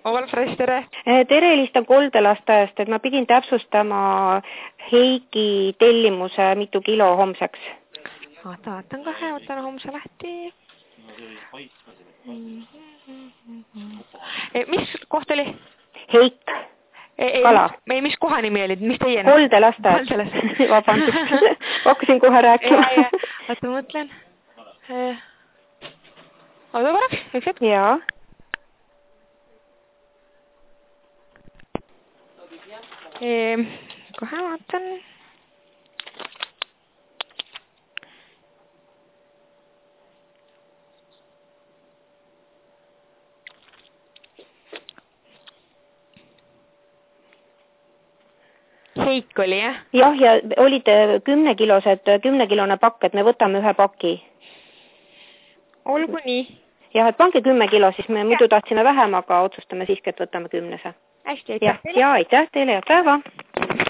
Olfres, tere! Tere, helistan Koldelasteaiast, et ma pidin täpsustama Heiki tellimuse mitu kilo homseks. Vaatan kohe, võtan homse lahti. Mis koht oli? Heik, kala. Mis koha nimi oli? Mis teie? Koldelasteaed. Vabandust, hakkasin kohe rääkima. Vaata, mõtlen. Oota korraks, üks hetk. Jaa. Kohe vaatan. Heik oli, jah? Jah, ja olid 10-kilone pakk, et me võtame ühe paki. Olgu nii. Jah, et pange 10 kilo, siis me muidu tahtsime vähem, aga otsustame siiski, et võtame 10. Hästi, aitäh teile. Ja aitäh teile ja päeva.